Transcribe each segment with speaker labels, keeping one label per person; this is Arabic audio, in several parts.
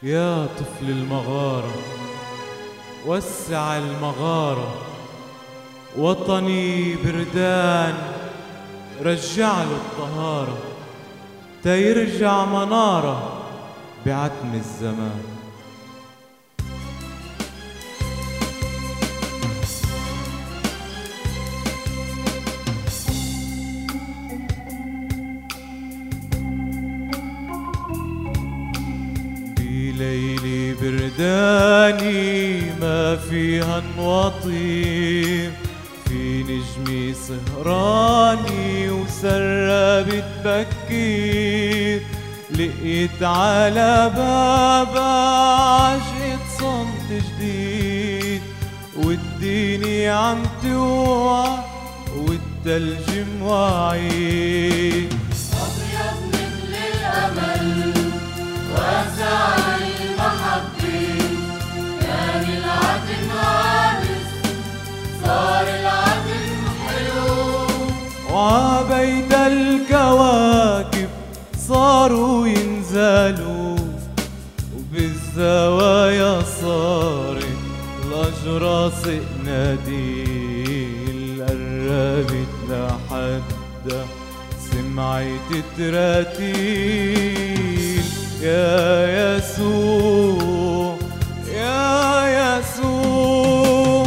Speaker 1: يا طفل المغارة وسع المغارة، وطني بردان رجع له الطهارة، تيرجع منارة بعتم الزمان. بليلي برداني ما فيها نواطي، في نجمي سهراني وسرة بتبكي، لقيت على بابا عشقة صمت جديد، والديني عم توعى والتلج مواعي.
Speaker 2: أبيض مثل الأمل واسع المحبة، كان العتم عابس صار العتم حلو،
Speaker 1: وعبيد الكواكب صاروا ينزلوا، وبالزوايا صارت الأجراس قناديل، قربت لحدا سمعت تراتيل. يا يسوع يا يسوع،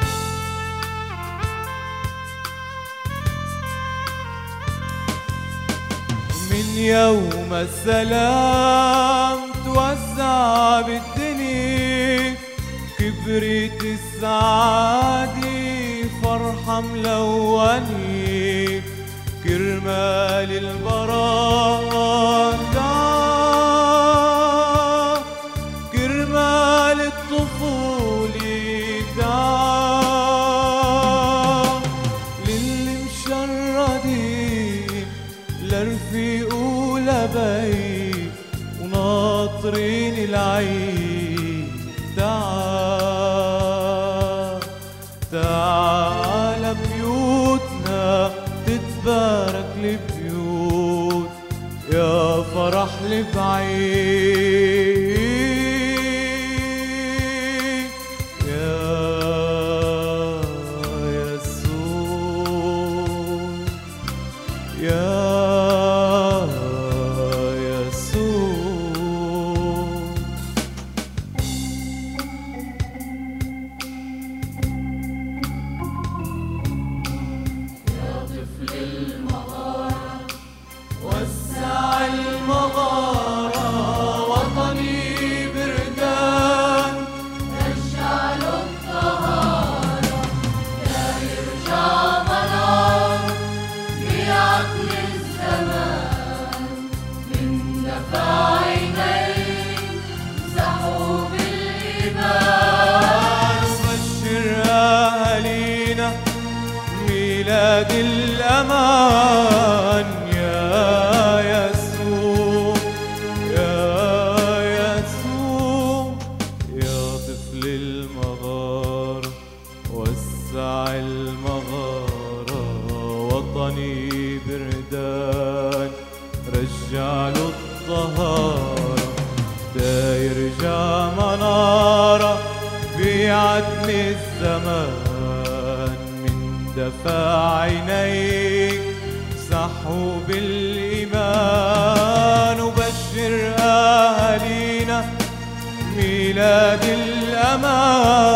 Speaker 1: من يوم السلام توزع بالدنيا، كبرت السعادة فرحة ملونة، كرمال البراءة تعال، كرمال الطفولة تعال، للي مشردين لرفيق ولبي وناطرين العيد. تعال تعال بيوتنا تتبارك البيوت، يا فرح البعيد. يا يسوع يا وسع المغارة، وطني بردان
Speaker 2: رجع له الطهارة، يا يرجع منار بعتم الزمان، من دفع عينيك مسحوا بالإيمان.
Speaker 1: وبشر أهالينا ميلاد الأمان. وسع المغارة، وطني بردان رجع له الطهارة، تيرجع منارة بعتم الزمان، من دفع عينيك صحوا بالإيمان. وبشر أهالينا ميلاد الأمان.